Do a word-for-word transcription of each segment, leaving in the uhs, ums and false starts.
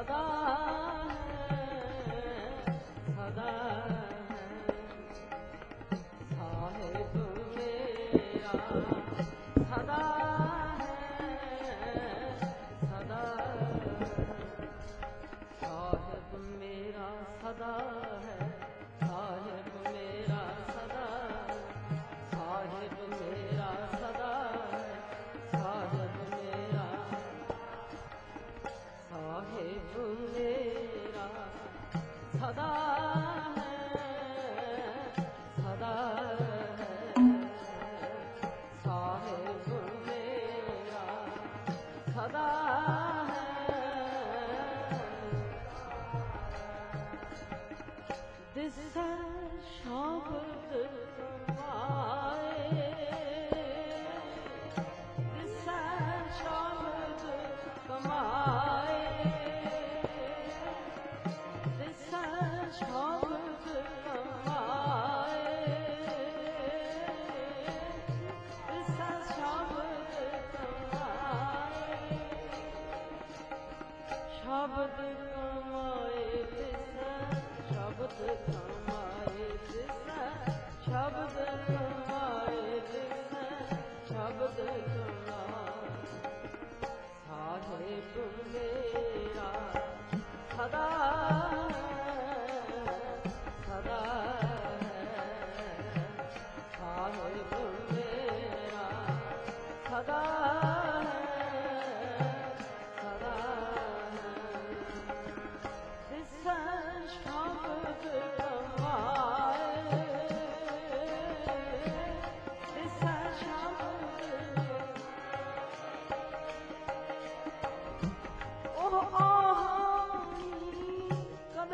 ਸਦਾ ਹੈ ਸਦਾ ਸਾਹਿਬ ਮੇਰਾ ਸਦਾ ਹੈ ਸਦਾ ਸਾਹਿਬ ਮੇਰਾ ਸਦਾ ਹੈ ਸਾਹਿਬ ਮੇਰਾ ਸਦਾ ਸਾਹਿਬ ਮੇਰਾ ਸਦਾ ਹੈ ਸਾਹਿਬ ਮੇਰਾ ਸਾਹਿਬ ਮੇਰਾ ਸਦਾ ਹੈ ਸਦਾ ਹੈ ਸਾਹਿਬ ਮੇਰਾ ਸਦਾ ਦਿਸ ਸ਼ਬਦ ਕਮਾਏ ਦਿਸ ਸ਼ਬਦ ਕਮਾਏ ਦਿਸ ਸ਼ਬਦ ਕਮਾਏ ਦਿਸ ਸ਼ਬਦ ਕਮਾਏ ਸ਼ਬਦ ਕਮਾਏ ਦਿਸ ਸ਼ਬਦ ਕਮਾਏ ਦਿਸ ਸ਼ਬਦ ਕਮਾਏ ਦਿਸ ਸ਼ਬਦ ਕਮਾਏ ਸਾਹਿਬ ਮੇਰਾ ਸਦਾ ਸਦਾ ਹੈ ਸਾਹਿਬ ਮੇਰਾ ਸਦਾ ਸਦਾ ਦਿਸ ਸ਼ਬਦ ਕਮਾਏ ਦਿਸ ਸ਼ਬਦ ਉਹ ਆਹਾਨੀ ਕਦ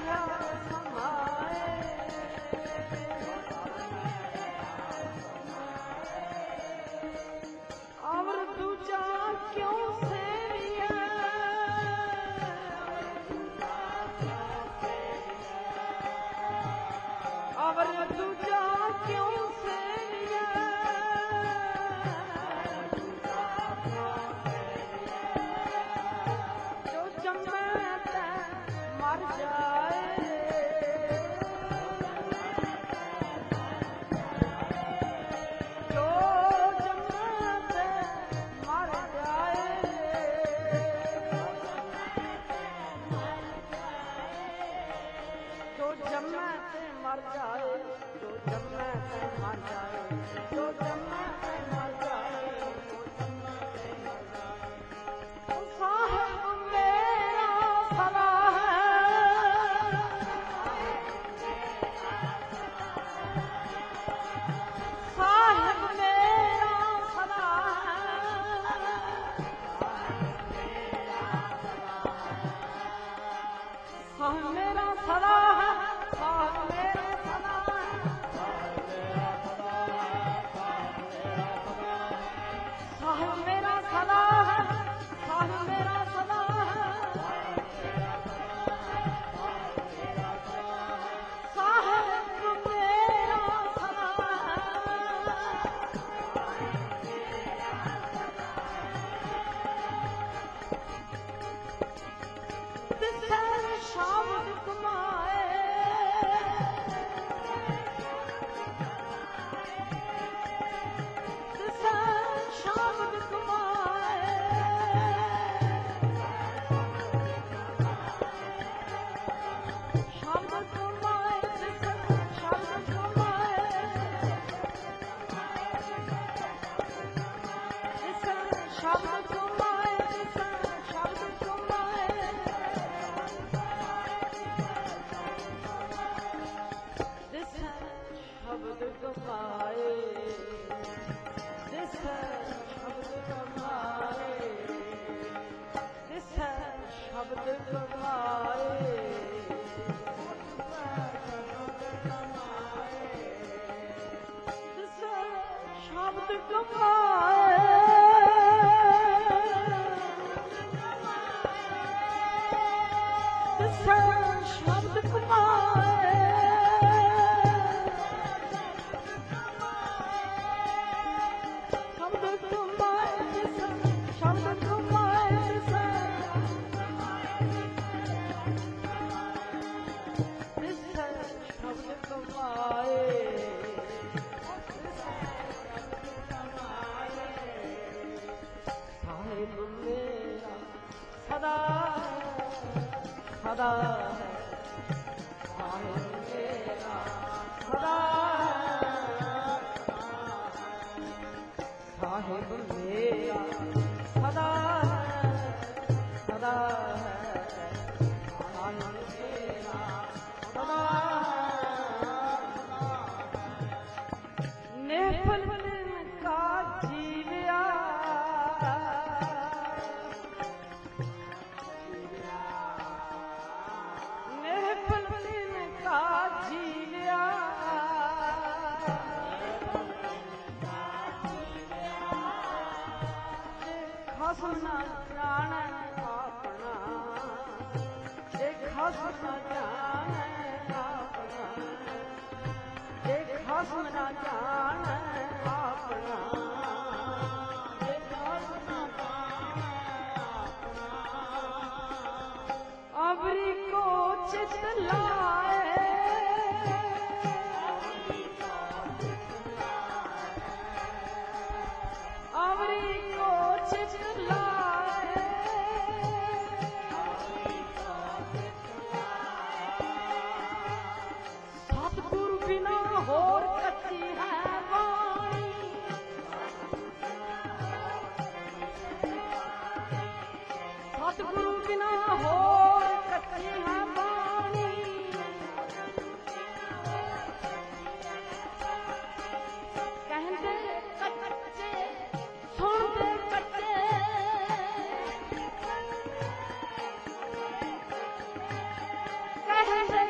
Hey, hey, hey.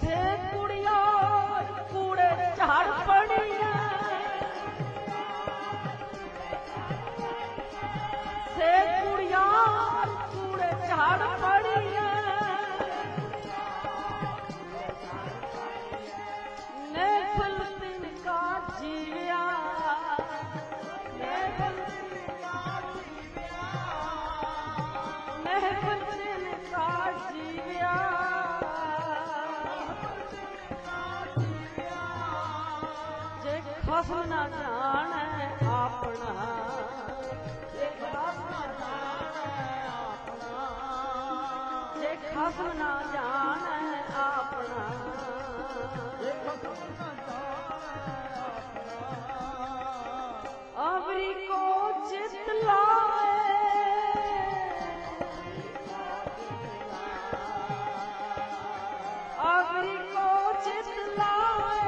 ਸੇ ਕੁੜੀਆਂ ਕੂੜੇ ਝਾੜ ਪੜੀਆਂ ਸੇ ਕੁੜੀਆਂ ਕੂੜੇ ਝਾੜ ਪੜੀਆਂ ਨੇ ਫਿਲਸਤੀਨ ਕਾ ਜੀਵਿਆ ਨੇ ਫਿਲਸਤੀਨ ਕਾ ਜੀਵਿਆ ਨੇ ਫਿਲਸਤੀਨ ਕਾ ਜੀਵਿਆ ਜੇ ਖਸਮ ਨਾ ਜਾਣੈ ਆਪਣਾ ਜੇ ਖਸਮ ਨਾ ਜਾਣੈ ਆਪਣਾ ਜੇ ਖਸਮ ਨਾ ਜਾਣੈ ਆਪਣਾ ਜੇ ਖਸਮ ਨਾ ਜਾਣੈ ਆਪਣਾ ਅਵਰੀ ਕੋ ਚਿਤ ਲਾਏ ਅਵਰੀ ਕੋ ਚਿਤ ਲਾਏ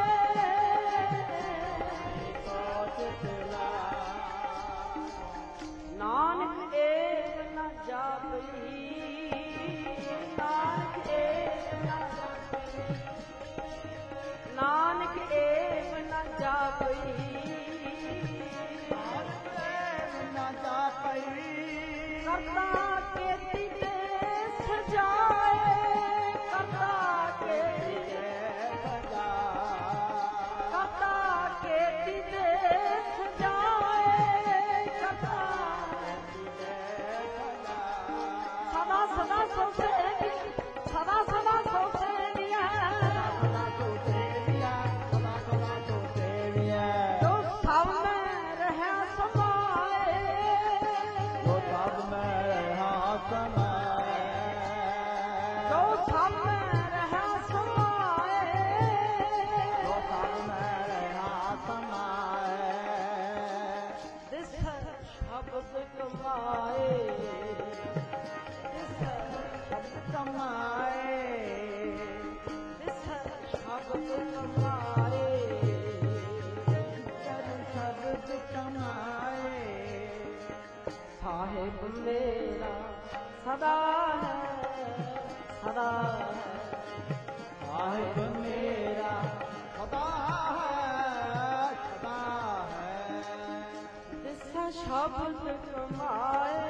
ਨਾਨਕ ਏਕ ਨ ਜਾਪਈ ਨਾਨਕ ਏਕ ਨ ਜਾਪਈ ਨਾਨਕ ਏਕ ਨ ਜਾਪਈ ਨਾਨਕ ਏਕ ਨ ਜਾਪਈ ਕਰਤਾ ਕੇਤੀ ਤੇ ਸਜਾਏ ਕਰਤਾ ਕੇਤੀ ਤੇ ਸਜਾਏ ਕਰਤਾ ਕੇਤੀ ਤੇ ਸਜਾਏ ਕਰਤਾ ਸਦਾ ਸਦਾ ਸੋਸੇ ਸਦਾ ਸਦਾ ਸੋਸੇ ਦੀਆਂ ਸਦਾ ਸੋਸੇ ਦੀਆਂ ਸਦਾ ਸਦਾ ਸੋਸੇ ਦੀਆਂ ਜੋ ਸਭ ਮੈਂ ਰਹਿ ਸਮਾਏ ਜੋ ਸਭ ਮੈਂ ਰਹਿ ਸਮਾਏ ਜੋ ਸਭ ਮੈਂ ਰਹਿ ਸਮਾਏ ਜੋ ਸਭ ਮੈਂ ਰਹਿ ਸਮਾਏ ਦਿਸ ਸ਼ਬਦ ਕਮਾਏ ਕਮਾਏ ਦਿਸ ਸ਼ਬਦ ਕਮਾਏ ਜਨ ਸ਼ਬਦ ਕਮਾਏ ਸਾਹਿਬ ਮੇਰਾ ਸਦਾ ਹੈ ਸਦਾ ਹੈ ਸਾਹਿਬ ਮੇਰਾ ਸਦਾ ਹੈ ਸਦਾ ਹੈ ਦਿਸ ਸ਼ਬਦ ਕਮਾਏ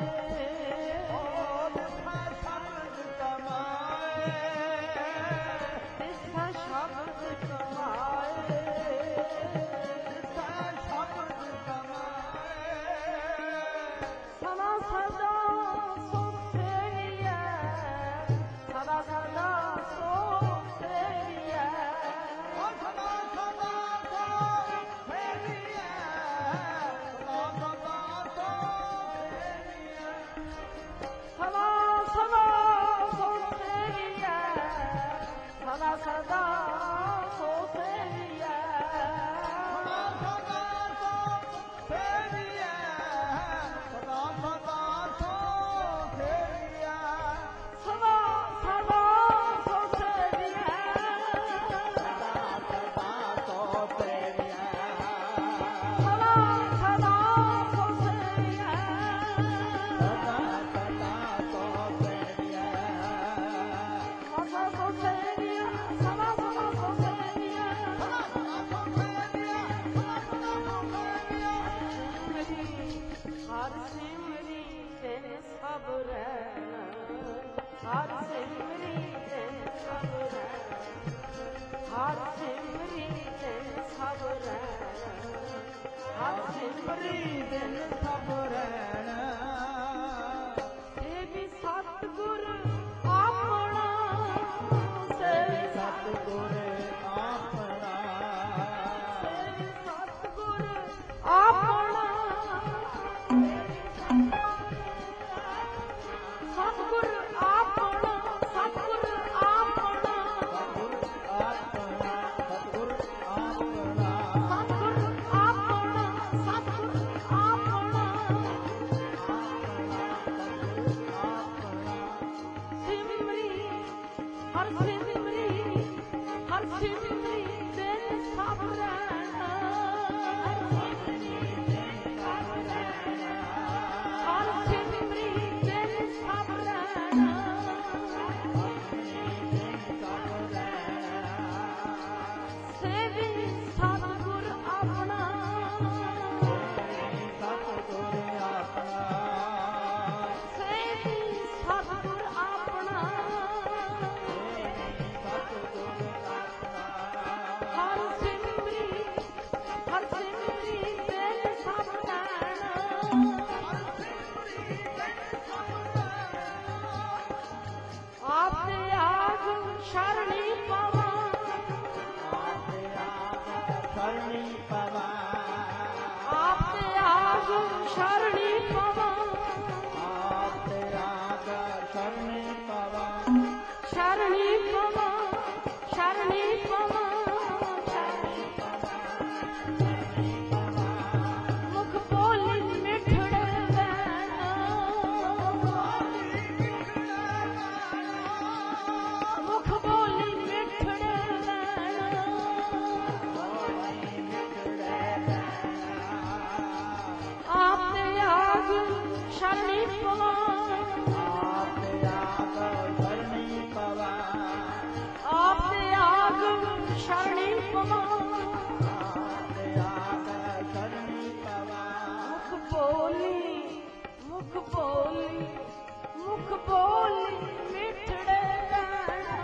शरणी पवा आप त्याग शरणी पवा आप त्याग शरणी पवा आप त्याग शरणी पवा मुख बोली मुख बोली मुख बोली मिठड़े गाना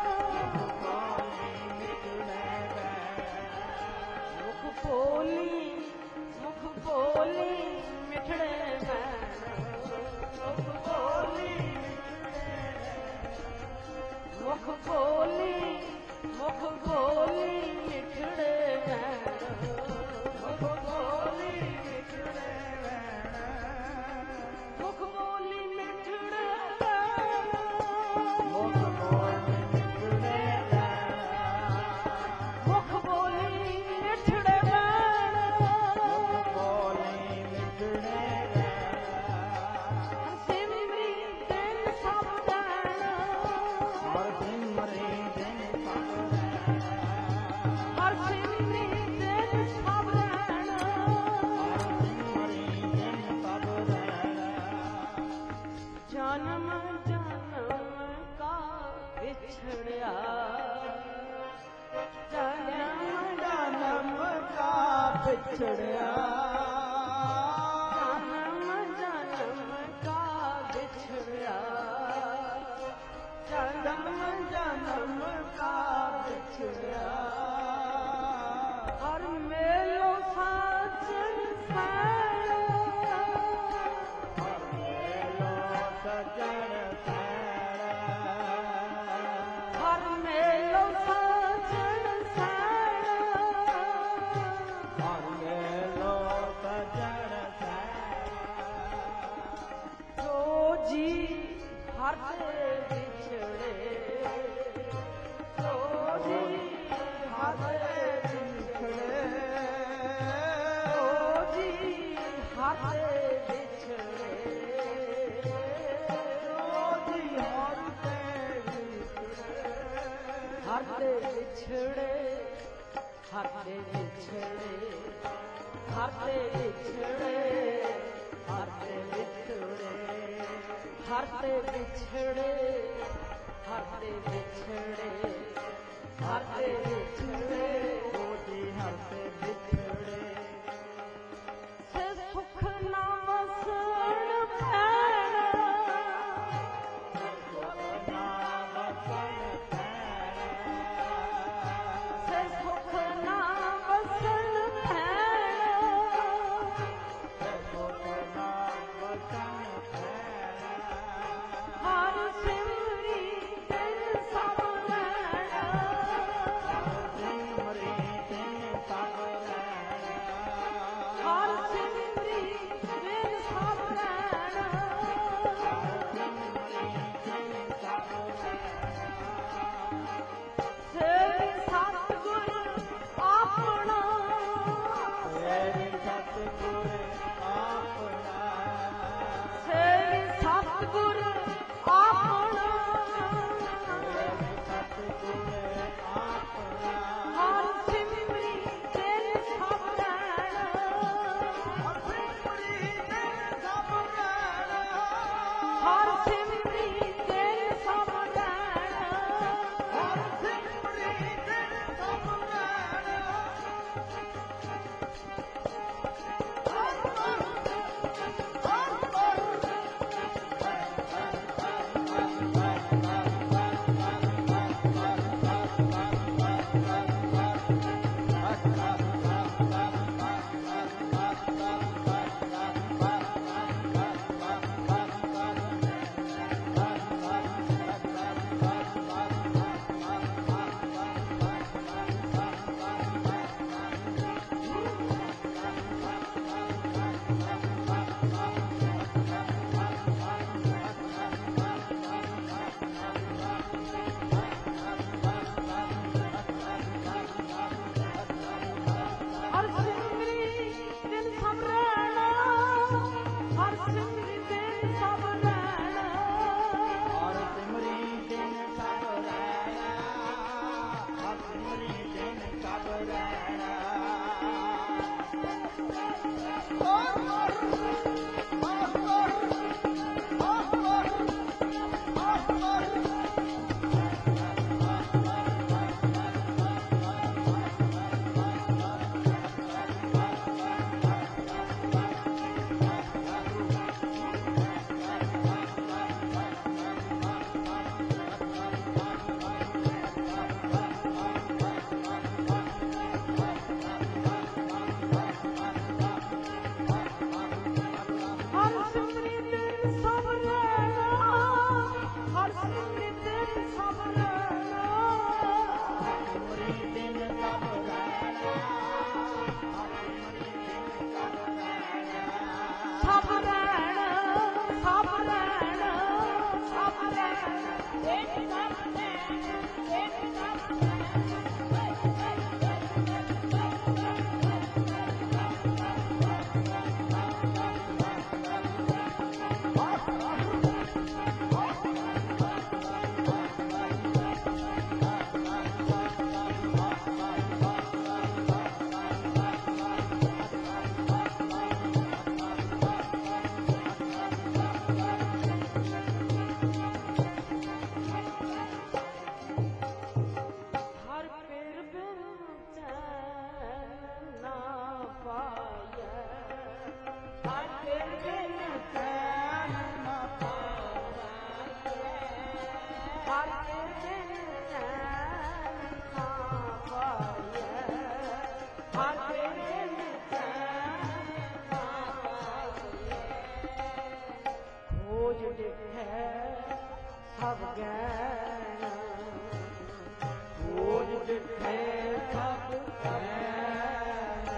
मुख बोली मुख बोली मिठड़े गाना मुख बोली मुख बोली मुख बोली मिठड़े गाना मुख बोली मिठड़े मुख बोली मिठड़े मुख बोली मिठड़े मुख बोली मिठड़े मुख बोली मिठड़े सिमरी दिन सब जाना हर सिमरी दिन सब हर सिमरी दिन सब जाना सिमरी दिन सब जन्म जन्म का बिछड़िया जन्म जन्म का बिछड़िया जन्म जन्म का बिछड़िया जन्म जन्म का बिछड़िया हर मेलो साजन साया सजन हर मेलो साजन साया जो जी हर से बिछड़े जो जी हर से बिछड़े जो जी हर से बिछड़े हर से बिछड़े हर से बिछड़े हर से बिछड़े हर से बिछड़े हर से बिछड़े हर से बिछड़े हर से बिछड़े से सुख ना वसन पैना से सुख ना वसन पैना हर सिमरी दिन सब रहना हर सिमरी दिन सब रहना सेवी सतगुर ਆਪਣਾ ਸੇਵੀ ਸਤਿਗੁਰ ਆਪਣਾ ਹਰ ਸਿਮਰੀ ਤੇਰੇ ਸਭ ਰਹਿਣਾ ਹਰ ਸਿਮਰੀ ਤੇਰੇ ਸਭ ਰਹਿਣਾ ਹਰ ਸਿਮਰੀ ਤੇਰੇ ਸਭ ਰਹਿਣਾ ਹਰ ਸਿਮਰੀ ਦਿਨ ਸਭ ਰਹਿਣਾ ਹਰ ਸਿਮਰੀ ਦਿਨ ਸਭ ਰਹਿਣਾ Oh, ਜਿੱਥੇ ਸਭ ਕੈ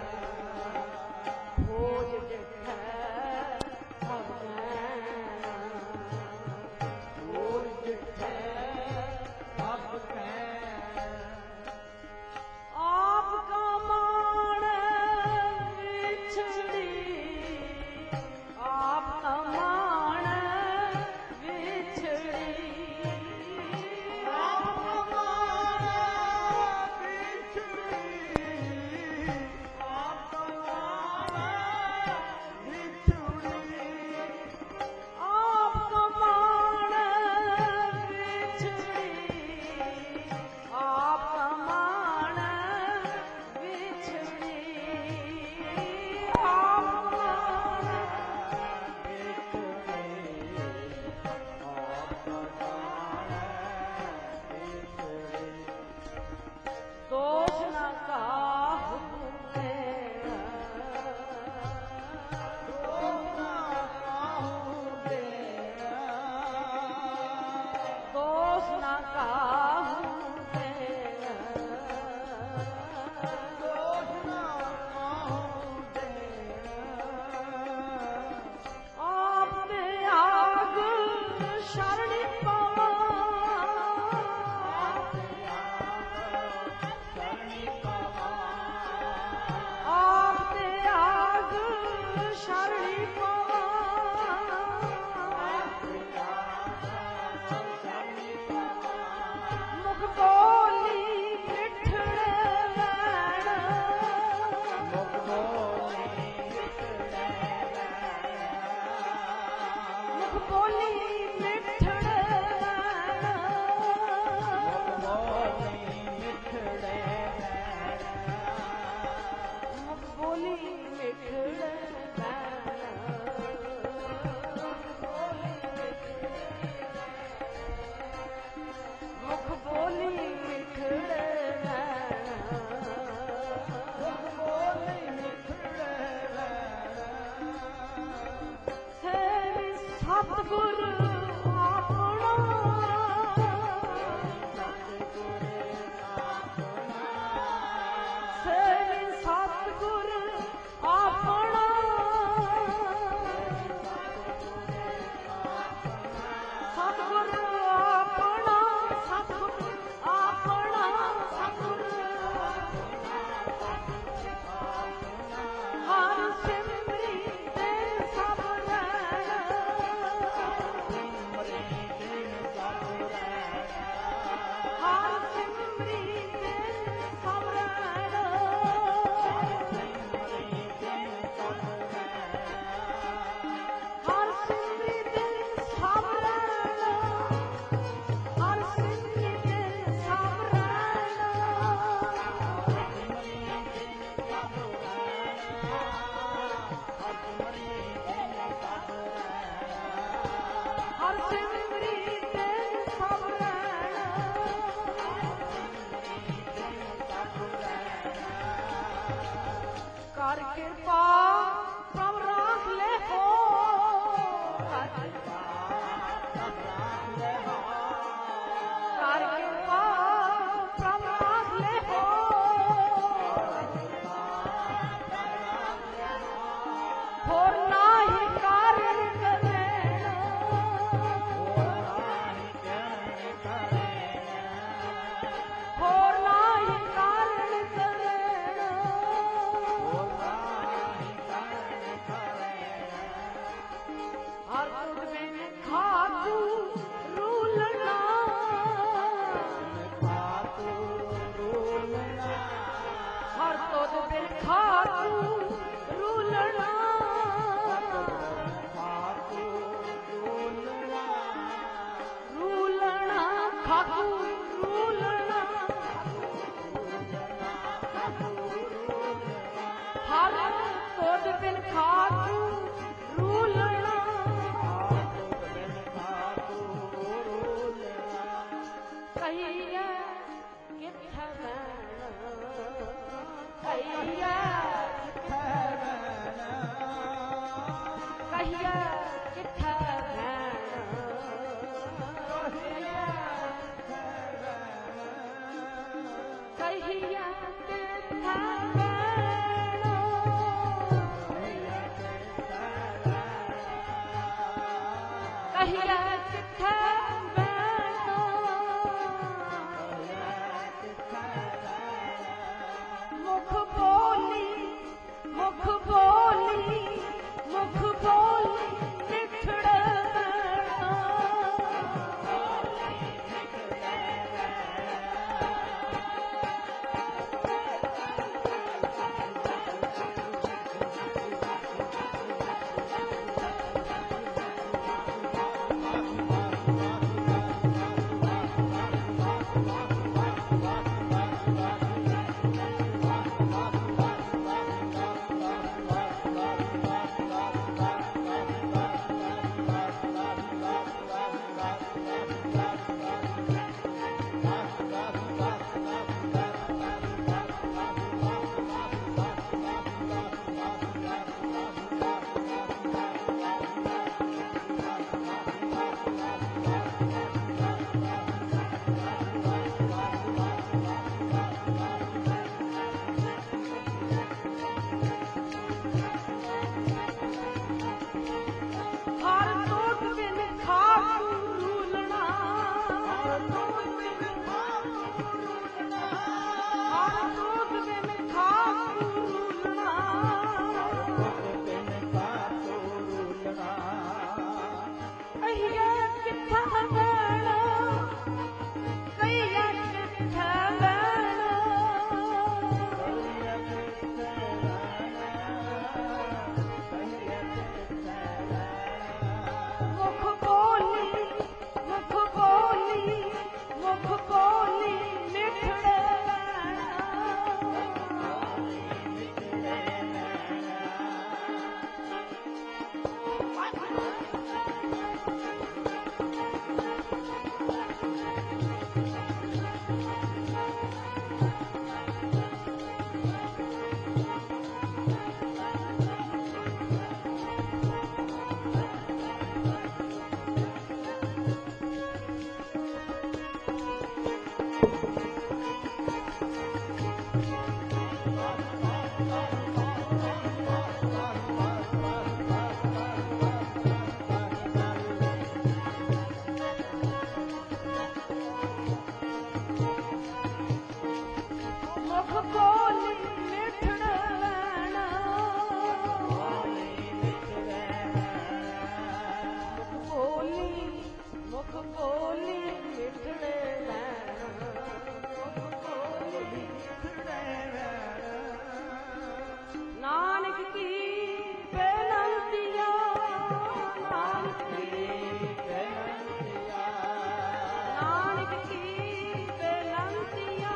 ਖੋਜ ਜਿੱਥੈ ਸਭ ਕੈ ਹੋਰ ਜਿੱਥੇ ਸਭ ਕੈ ਆਪ ਕਾ ਮਾਣ ਵਿਛੜੀ ਆਪ ਕਾ ਮਾਣ ਵਿਛੜੀ ਆਪ ਮਾਨ ਵਿਛੜੀ ਆਪ ਮਾਨ ਵਿਛੜੀ ਆਪ ਕਾ ਮਾਣ ਵਿਛੜੀ ਆਪ ਕਾ ਮਾਣ ਵਿਛੜੀ ਆਪ ਮਾਣ ਦੋਸ਼ ਨਾ ਕਾਹੂ ਤੇਰਾ ਦੋਸ਼ ਨਾ ਕਾਹੂ ਤੇਰਾ ਆਪ ਤੇ ਆਗ ਸ਼ਰਣੀ ਪਾਵਾ ਆਪ ਤੇ ਆਗ ਸ਼ਰਣੀ ਪਾਵਾ ਮੁਖ ਬੋਲੀ ਮਿੱਠੜੇ ਵੈਣ ਮੁਖ ਬੋਲੀ ਮਿੱਠੜੇ ਵੈਣ ਮੁਖ ਬੋਲੀ ਮਿੱਠੜੇ ਮੁਖ ਬੋਲੀ ਮਿੱਠੜੇ ਸੇਵੀ ਸਤਿਗੁਰ ਆਪਣਾ ਸੇਵੀ ਸਤਿਗੁਰ ਆਪਣਾ ਸਤਿਗੁਰ ਆਪਣਾ ਸਤਿਗੁਰ ਆਪਣਾ ਸਤਿਗੁਰ ਹਰ ਸਿਮਰੀ ਤੇ ਸਭ ਰਹਿਣ ਹਰ ਸਿਮਰੀ ਤੇ ਸਭ ਰਹਿਣ ਹਰ ਸਿਮਰੀ ਤੇ ਸਭ ਰਹਿਣ ਹਰ ਸਿਮਰੀ ਤੇ ਸਭ ਰਹਿਣ ਹਰ ਸਿਮਰੀ ਤੇ ਸਭ ਰਹਿਣ ਕਰ ਕਿਰਪਾ ਪ੍ਰਭ ਰਾਖ ਲੈ ਹੋ ਕਰ ਕਿਰਪਾ ਕਰ ਕਿਰਪਾ ਪ੍ਰਭ ਰਾਖ ਲੈ ਹੋ ਹੋਰ ਨਾਹੀ ਕਾਰਨ ਕਰੇਣ ਹੋਰ ਨਾਹੀ ਕਾਰਨ ਕਰੇਣ ਹਰ ਤੁਧ ਬਿਨ ਖਾਤੂ ਰੂਲਣਾ ਹਰ ਤੁਧ ਬਿਨ ਖਾਤੂ ਰੂਲਣਾ ਰੂਲਣਾ ਖਾਤੂ ਰੂਲਣਾ ਹਰ ਤੁਧ ਬਿਨ ਖਾਤੂ ਰੂਲਣਾ ਕਹੀਏ ਕਿੱਥੇ ਰਹਿਣਾ ਕਹੀਏ ਕਹੀਏ ਕਿੱਥੇ ਰਹਿਣਾ ਕਹੀਆ ਕਿੱਥਾ ਬੈਣਾ ਕਹੀਆ ਕਿੱਥਾ ਬੈਣਾ ਮੁਖ ਬੋਲੀ ਮੁਖ ਬੋਲੀ ਮੁਖ ਬੋਲੀ ਮਿੱਠੜ ਬੈਣਾ ਹਰ ਟੋਟ ਬਿਨ ਖਾਕ ਰੂਲਣਾ ਹਰ ਟੋਟ ਬਿਨ ਖਾਕ ਰੂਲਣਾ ਹਰ ਟੋਟ ਬਿਨ ਖਾਕ ਰੂਲਣਾ ਕਹੀਆ ਕਿੱਥਾ ਬੈਣਾ ਕਹੀਆ ਕਿੱਥਾ ਬੈਣਾ ਮੁਖ ਬੋਲੀ ਮੁਖ ਬੋਲੀ ਮੁਖ ਬੋਲੀ ਮਿੱਠੜ ਬੈਣਾ ਮੁਖ ਬੋਲੀ ਮਿੱਠੜ ਬੈਣਾ ਮੁਖ ਬੋਲੀ ਮੁਖ ਬੋਲੀ ਮਿੱਠੜ ਬੈਣਾ ਮੁਖ ਬੋਲੀ ਨਾਨਕ ਕੀ ਬੇਨੰਤੀਆ ਨਾਨਕ ਕੀ ਨਾਨਕ ਕੀ ਬੇਨੰਤੀਆ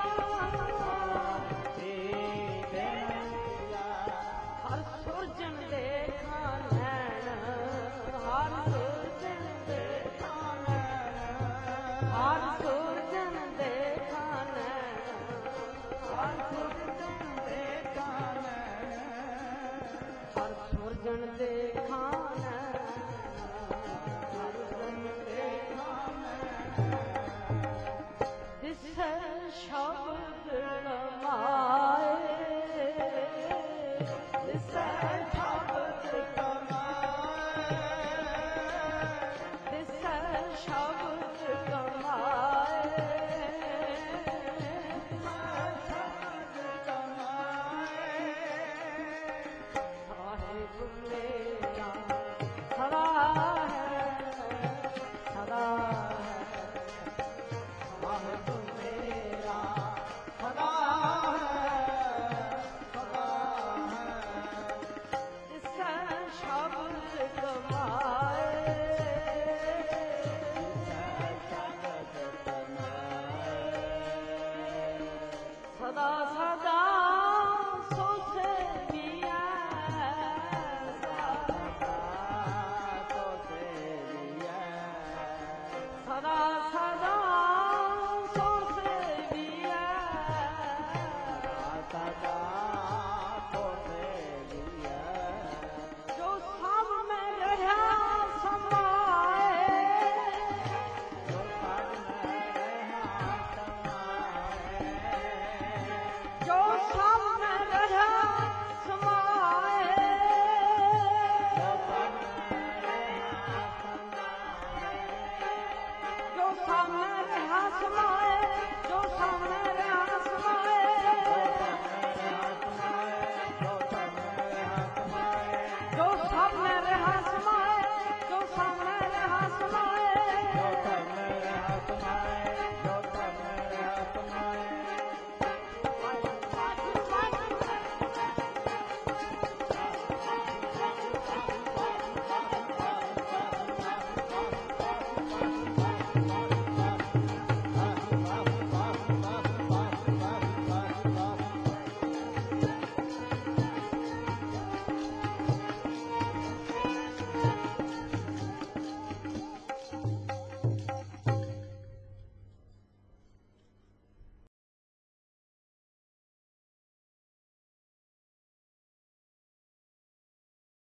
ਹਰ ਸੁਰਜਣ ਦੇ ਖਾਨੈਣ ਹਰ ਸੁਰਜਣ ਦੇ ਖਾਨੈਣ ਹਰ ਸੁਰਜਣ ਦੇ ਖਾਨੈਣ ਹਰ ਸੁਰਜਣ ਦੇ ਖਾਨੈਣ ਹਰ ਸੁਰਜਣ ਦੇ ਖਾਨੈਣ ਹਰ ਸੁਰਜਣ ਦੇ ਖਾਨੈਣ ਦਿਸੈ ਸ਼ਬਦ ਰਮਾਏ ਦਿਸੈ